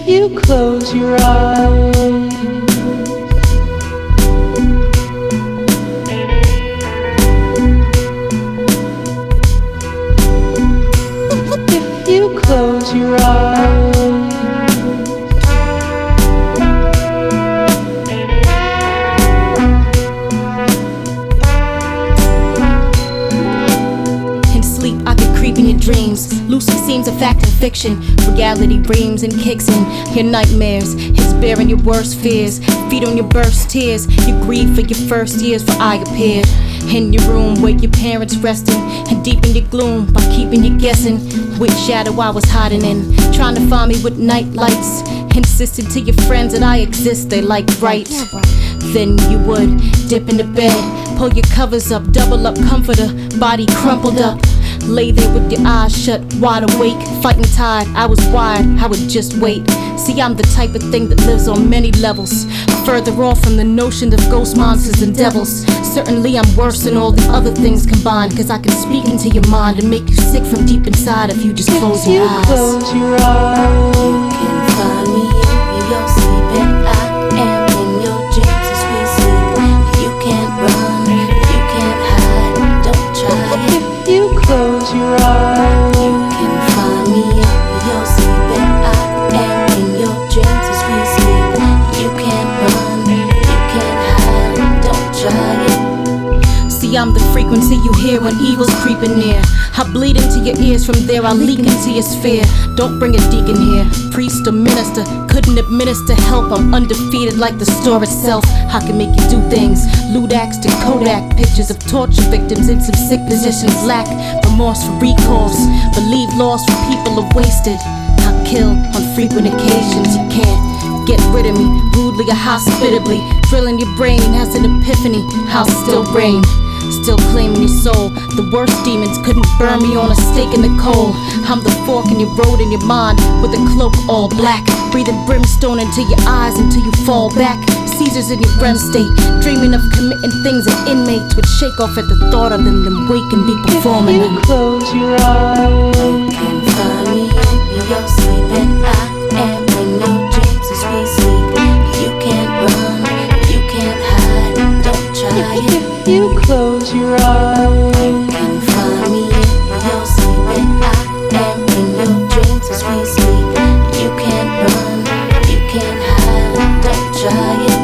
you close your eyes. If you close your eyes. In your dreams, lucid seems a fact and fiction. Reality reams and kicks in your nightmares. His bearing your worst fears, feed on your burst tears. You grieve for your first years, for I appeared in your room where your parents resting, and deep in your gloom by keeping you guessing which shadow I was hiding in. Trying to find me with night lights, insisted to your friends that I exist, they like right. Then you would dip in the bed, pull your covers up, double up comforter, body crumpled up. Lay there with your eyes shut, wide awake, fighting tide. I was wired, I would just wait. See, I'm the type of thing that lives on many levels, further off from the notion of ghost monsters and devils. Certainly I'm worse than all the other things combined, cause I can speak into your mind and make you sick from deep inside if you just close your eyes. Close your eyes. You can find me in your sleep, and I am in your dreams as we sleep. You can't run, you can't hide, don't try it. You close your eyes. You can find me in your sleep, and I am in your dreams as we sleep. You can't run, you can't hide, don't try it. See, I'm the frequency you hear when evil's creeping near. I bleed into your ears, from there I leak into your sphere. Don't bring a deacon here, priest or minister. Couldn't administer help, I'm undefeated like the store itself. I can make you do things, Ludax to Kodak. Pictures of torture victims in some sick positions. Lack remorse for recalls, believe lost when people are wasted. I kill on frequent occasions, you can't get rid of me, rudely or hospitably. Drilling your brain has an epiphany, I'll still reign. Still claiming your soul. The worst demons couldn't burn me on a stake in the coal. I'm the fork in your road in your mind, with a cloak all black. Breathing brimstone into your eyes until you fall back. Caesars in your REM state, dreaming of committing things that inmates would shake off at the thought of them, then wake and be performing them. You close your eyes. You can find me in your sleep, and I am in your dreams as we sleep. You can't run, you can't hide, don't try it. You close your eyes. You can find me in your sleep, and I am in your dreams as we sleep. You can't run, you can't hide, don't try it.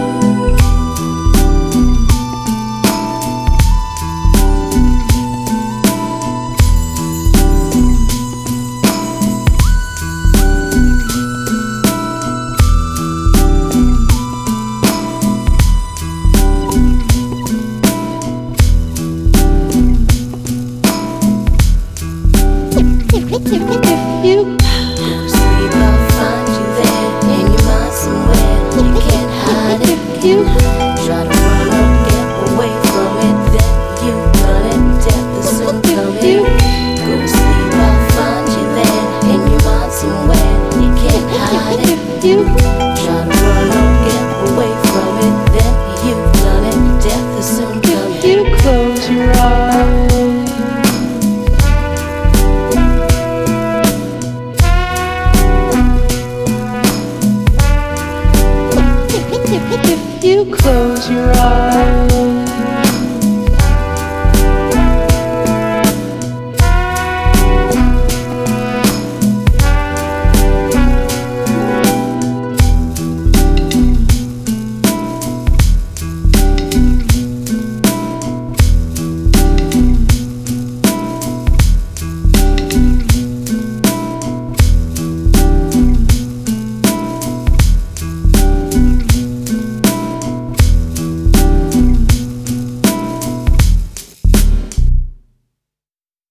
If you Sleep, I'll find you there in your mind somewhere. You can't hide it. If you Try to run or get away from it, then you run and death is soon coming. Go to sleep, I'll find you there in your mind somewhere. You can't hide it. if you Try to run or get away from it, then you run and death is soon coming. you close your eyes. If you close your eyes.